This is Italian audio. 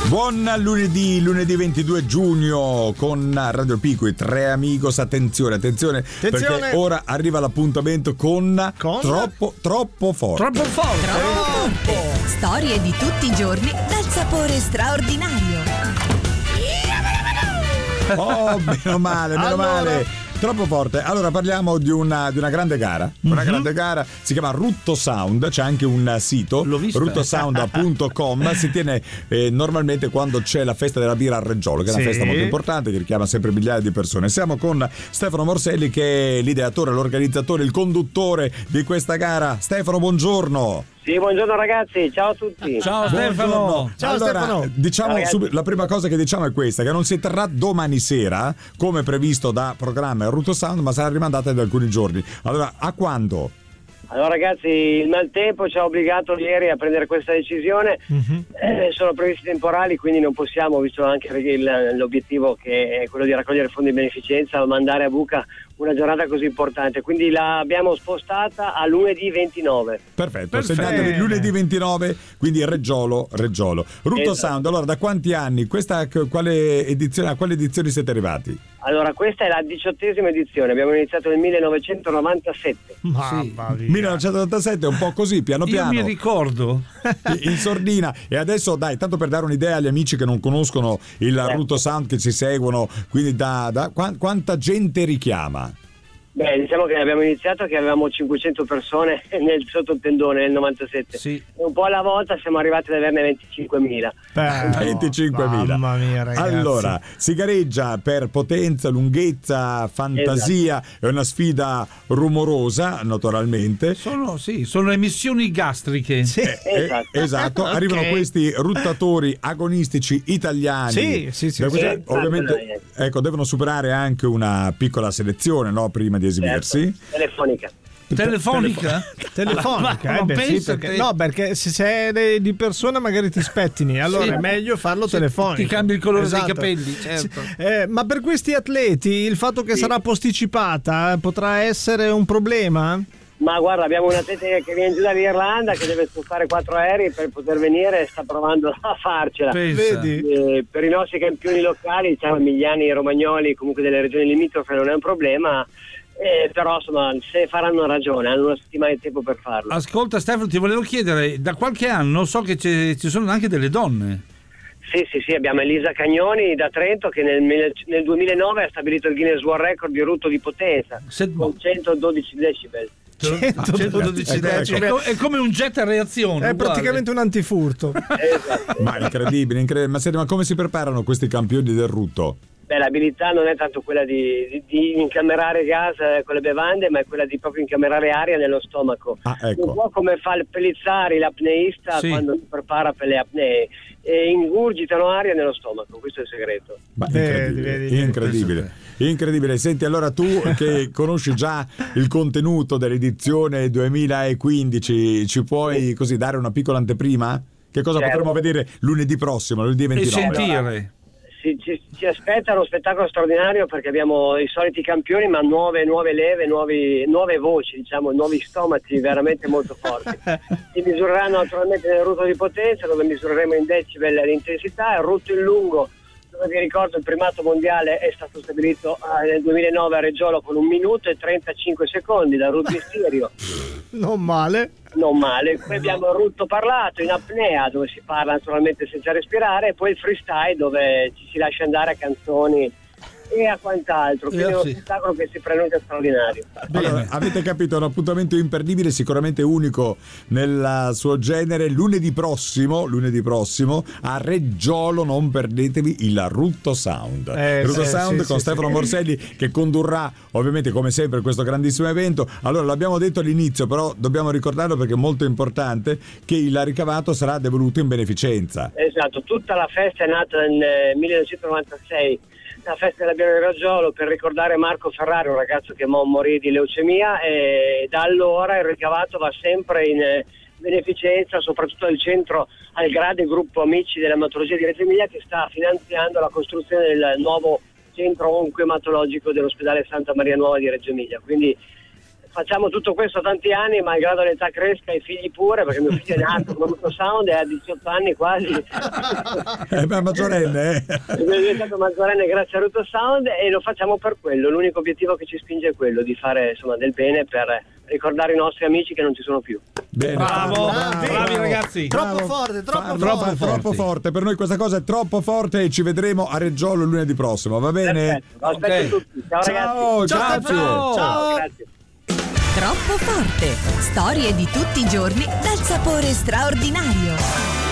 Buon lunedì 22 giugno con Radio Pico e Tre Amigos. Attenzione, perché ora arriva l'appuntamento con Troppo forte. Storie di tutti i giorni dal sapore straordinario. Oh, meno male. Troppo forte. Allora parliamo di una grande gara. Una grande gara, si chiama Rutto Sound, c'è anche un sito, ruttosound.com. Si tiene normalmente quando c'è la festa della birra a Reggiolo, che è una festa molto importante che richiama sempre migliaia di persone. Siamo con Stefano Morselli, che è l'ideatore, l'organizzatore, il conduttore di questa gara. Stefano, buongiorno. Sì, buongiorno ragazzi, ciao a tutti. Ciao Stefano. Ciao allora, Stefano. Diciamo subito, la prima cosa che diciamo è questa, che non si terrà domani sera come previsto da programma Rutto Sound, ma sarà rimandata da alcuni giorni. Allora, a quando? Allora ragazzi, il maltempo ci ha obbligato ieri a prendere questa decisione. Sono previsti temporali, quindi non possiamo, visto anche l'obiettivo che è quello di raccogliere fondi di beneficenza, mandare a buca una giornata così importante, quindi l'abbiamo spostata a lunedì 29. Perfetto. Segnatevi lunedì 29, quindi Reggiolo. Rutto Sound, allora da quanti anni? A quale edizione siete arrivati? Allora, questa è la 18ª edizione, abbiamo iniziato nel 1997. Mamma mia. 1997, un po' così, piano piano. Io mi ricordo. In sordina. E adesso, dai, tanto per dare un'idea agli amici che non conoscono il Rutto Sound, che ci seguono, quindi quanta gente richiama? Beh, diciamo che abbiamo iniziato che avevamo 500 persone sotto il tendone nel 97. Sì. E un po' alla volta siamo arrivati ad averne 25.000. 25.000. Mamma mia, ragazzi. Allora, si gareggia per potenza, lunghezza, fantasia. Esatto. È una sfida rumorosa, naturalmente. Sono emissioni gastriche. Sì. Esatto. Okay. Arrivano questi ruttatori agonistici italiani. Sì. Ovviamente, devono superare anche una piccola selezione, no? Prima di esibirsi. Telefonica? Telefonica, perché se sei di persona magari ti spettini, allora è meglio farlo telefonico. Ti cambi il colore dei capelli, certo. Ma per questi atleti il fatto che sarà posticipata potrà essere un problema? Ma guarda, abbiamo un atleta che viene giù dall'Irlanda che deve spostare 4 aerei per poter venire e sta provando a farcela. Vedi? Per i nostri campioni locali, diciamo emiliani e romagnoli, comunque delle regioni limitrofe, non è un problema. Però insomma, se faranno ragione, hanno una settimana di tempo per farlo. Ascolta Stefano, ti volevo chiedere, da qualche anno so che ci sono anche delle donne. Sì, abbiamo Elisa Cagnoni da Trento che nel 2009 ha stabilito il Guinness World Record di rutto di potenza con 112 decibel. 112 decibel. È come un jet a reazione. È praticamente un antifurto. Esatto. Ma incredibile. Ma senti, ma come si preparano questi campioni del rutto? Beh, l'abilità non è tanto quella di incamerare gas con le bevande, ma è quella di proprio incamerare aria nello stomaco. Ecco. Un po' come fa il Pellizzari, l'apneista, quando si prepara per le apnee. E ingurgitano aria nello stomaco, questo è il segreto. Incredibile. Senti, allora tu che conosci già il contenuto dell'edizione 2015, ci puoi così dare una piccola anteprima? Che cosa potremo vedere lunedì prossimo, lunedì 29? E sentire. Ci aspetta uno spettacolo straordinario, perché abbiamo i soliti campioni, ma nuove leve, nuove voci, diciamo, nuovi stomaci veramente molto forti. Si misureranno naturalmente nel rutto di potenza, dove misureremo in decibel l'intensità, e il rutto in lungo, dove vi ricordo il primato mondiale è stato stabilito nel 2009 a Reggiolo con 1 minuto e 35 secondi da rugby stereo. Non male. Poi abbiamo il rutto parlato in apnea, dove si parla naturalmente senza respirare, e poi il freestyle, dove ci si lascia andare a canzoni e a quant'altro, quindi è uno spettacolo che si preannuncia straordinario. Allora, avete capito, è un appuntamento imperdibile, sicuramente unico nel suo genere. Lunedì prossimo a Reggiolo, non perdetevi il Rutto Sound. Con Stefano Morselli, che condurrà ovviamente come sempre questo grandissimo evento. Allora, l'abbiamo detto all'inizio, però dobbiamo ricordarlo perché è molto importante, che il ricavato sarà devoluto in beneficenza. Esatto, tutta la festa è nata nel 1996, la festa della birra di Reggiolo, per ricordare Marco Ferrari, un ragazzo che morì di leucemia, e da allora il ricavato va sempre in beneficenza, soprattutto al centro Algrade, gruppo amici dell'ematologia di Reggio Emilia, che sta finanziando la costruzione del nuovo centro oncoematologico dell'ospedale Santa Maria Nuova di Reggio Emilia. Quindi facciamo tutto questo tanti anni, malgrado l'età cresca e i figli pure, perché mio figlio è nato con Rutto Sound e ha 18 anni quasi. Ma maggiorenne, È diventato maggiorenne grazie a Rutto Sound e lo facciamo per quello. L'unico obiettivo che ci spinge è quello di fare del bene per ricordare i nostri amici che non ci sono più. Bene, bravi ragazzi. Troppo forte. Per noi questa cosa è troppo forte e ci vedremo a Reggiolo il lunedì prossimo, va bene? Perfetto. Aspetto tutti. Ciao ragazzi. Ciao. Grazie. Troppo forte. Storie di tutti i giorni dal sapore straordinario.